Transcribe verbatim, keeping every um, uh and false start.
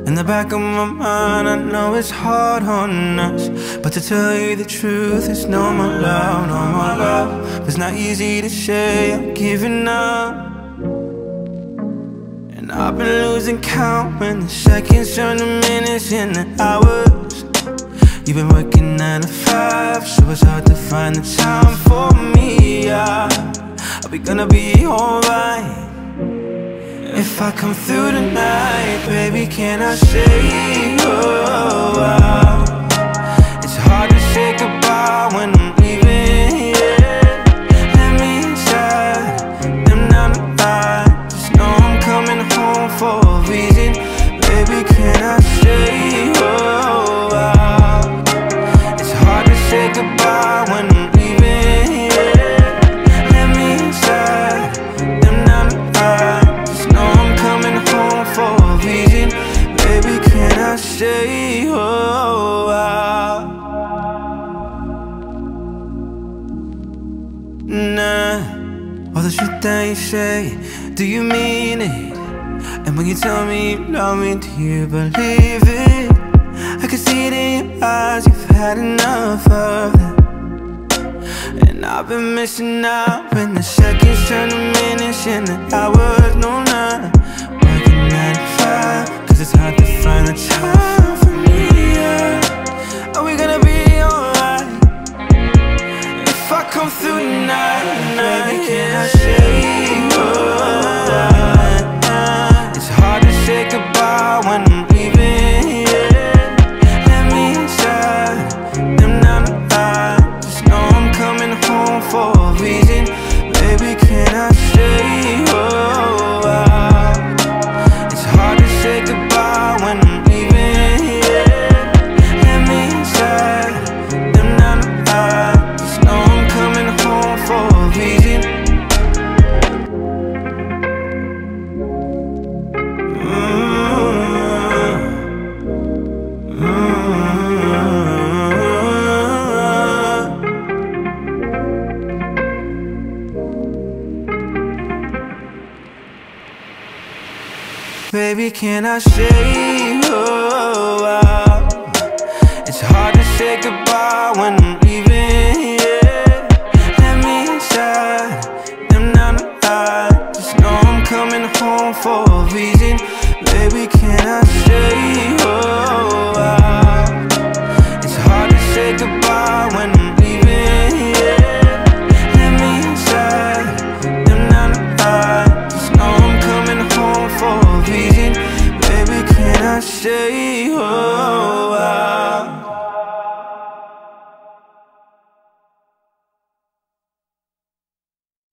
In the back of my mind, I know it's hard on us, but to tell you the truth, it's no more love, no more love. It's not easy to say I'm giving up, and I've been losing count when the seconds turn to minutes and the hours. You've been working nine to five, so it's hard to find the time for me. Yeah. Are we gonna be alright? If I come through tonight, baby, can I say oh, wow. It's hard to say goodbye when I'm leaving, yeah. Let me inside, them nine to five. Just know I'm coming home for a reason. Baby, can I say oh, wow. It's hard to say goodbye when I'm leaving, yeah. Let me inside, them nine to five. For a reason, baby, can I say oh, wow. Nah, all the shit that you say, do you mean it? And when you tell me you love me, do you believe it? I can see it in your eyes, you've had enough of that. And I've been missing out when the seconds turn to minutes and the hours, no lie. Cause it's hard to find the time for me, yeah. Are we gonna be alright? If I come through tonight, baby, can I say oh, it's hard to say goodbye when I'm leaving, yeah. Let me inside, them nine to five. Just know I'm coming home for a reason. Baby, can I say oh, say goodbye when I'm leaving, yeah. Let me inside, them nine to five. Just know I'm coming home for a reason. mm-hmm. Baby, can I say oh, wow. It's hard to say goodbye when I'm leaving.